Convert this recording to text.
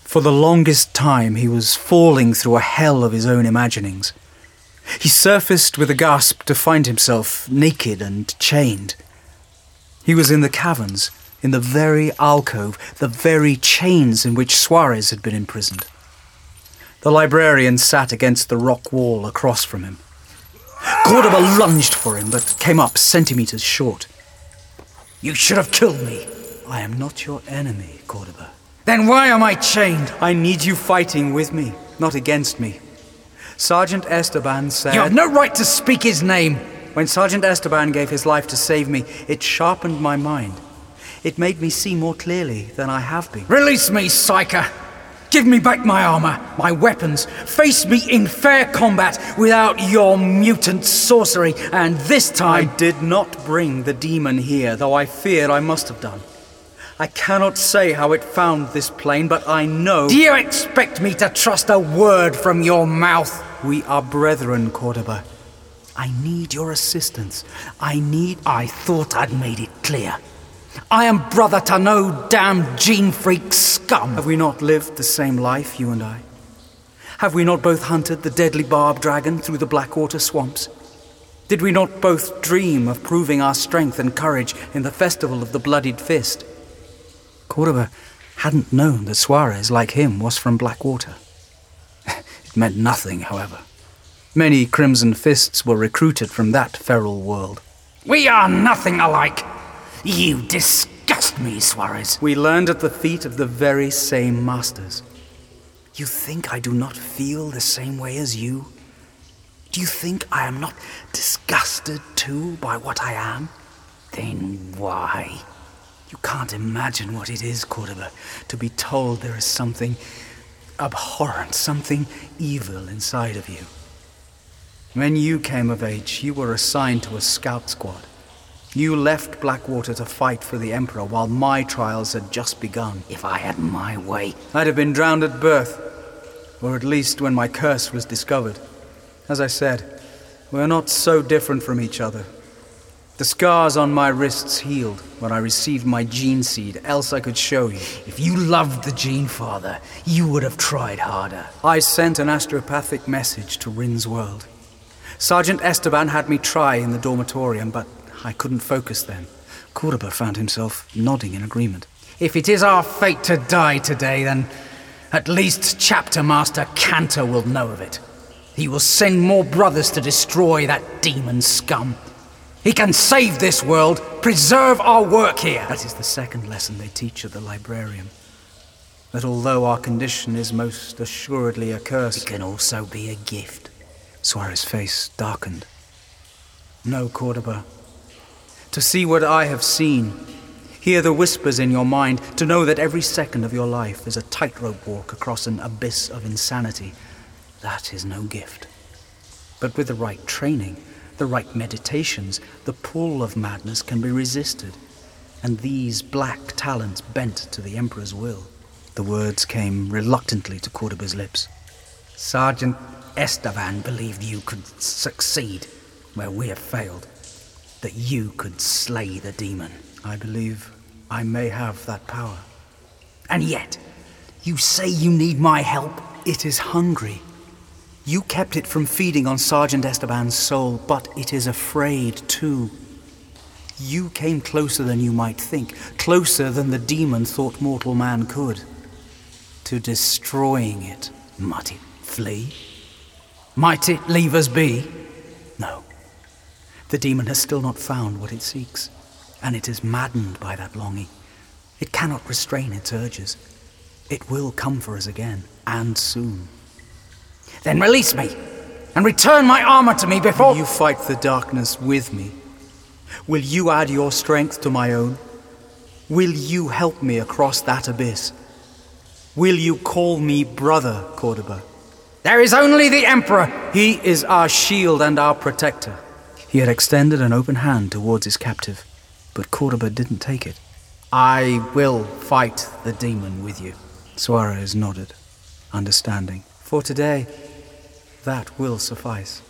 For the longest time he was falling through a hell of his own imaginings. He surfaced with a gasp to find himself naked and chained. He was in the caverns, in the very alcove, the very chains in which Suarez had been imprisoned. The librarian sat against the rock wall across from him. Cordoba lunged for him, but came up centimeters short. You should have killed me. I am not your enemy, Cordoba. Then why am I chained? I need you fighting with me, not against me. Sergeant Esteban said... You have no right to speak his name. When Sergeant Esteban gave his life to save me, it sharpened my mind. It made me see more clearly than I have been. Release me, psyker. Give me back my armor, my weapons. Face me in fair combat without your mutant sorcery, and this time... I did not bring the demon here, though I feared I must have done. I cannot say how it found this plane, but I know... Do you expect me to trust a word from your mouth? We are brethren, Cordoba. I need your assistance. I thought I'd made it clear. I am brother to no damn gene freak scum. Have we not lived the same life, you and I? Have we not both hunted the deadly barb dragon through the Blackwater swamps? Did we not both dream of proving our strength and courage in the festival of the Bloodied Fist? Cordoba hadn't known that Suarez, like him, was from Blackwater. It meant nothing, however. Many Crimson Fists were recruited from that feral world. We are nothing alike. You disgust me, Suarez. We learned at the feet of the very same masters. You think I do not feel the same way as you? Do you think I am not disgusted too by what I am? Then why? You can't imagine what it is, Cordoba, to be told there is something abhorrent, something evil inside of you. When you came of age, you were assigned to a scout squad. You left Blackwater to fight for the Emperor while my trials had just begun. If I had my way, I'd have been drowned at birth, or at least when my curse was discovered. As I said, we're not so different from each other. The scars on my wrists healed when I received my gene seed, else I could show you. If you loved the Gene Father, you would have tried harder. I sent an astropathic message to Rin's world. Sergeant Esteban had me try in the dormitorium, but I couldn't focus then. Cordoba found himself nodding in agreement. If it is our fate to die today, then at least Chapter Master Cantor will know of it. He will send more brothers to destroy that demon scum. He can save this world, preserve our work here. That is the second lesson they teach at the librarium. That although our condition is most assuredly a curse, it can also be a gift. Suarez's face darkened. No, Cordoba. To see what I have seen, hear the whispers in your mind, to know that every second of your life is a tightrope walk across an abyss of insanity, that is no gift. But with the right training, the right meditations, the pull of madness can be resisted, and these black talents bent to the Emperor's will. The words came reluctantly to Cordoba's lips. Sergeant Esteban believed you could succeed where we have failed, that you could slay the demon. I believe I may have that power. And yet, you say you need my help? It is hungry. You kept it from feeding on Sergeant Esteban's soul, but it is afraid too. You came closer than you might think, closer than the demon thought mortal man could. To destroying it. Might it flee? Might it leave us be? No. The demon has still not found what it seeks, and it is maddened by that longing. It cannot restrain its urges. It will come for us again, and soon. Then release me, and return my armor to me before... Will you fight the darkness with me? Will you add your strength to my own? Will you help me across that abyss? Will you call me brother, Cordoba? There is only the Emperor. He is our shield and our protector. He had extended an open hand towards his captive, but Cordoba didn't take it. I will fight the demon with you. Suarez nodded, understanding. For today, that will suffice.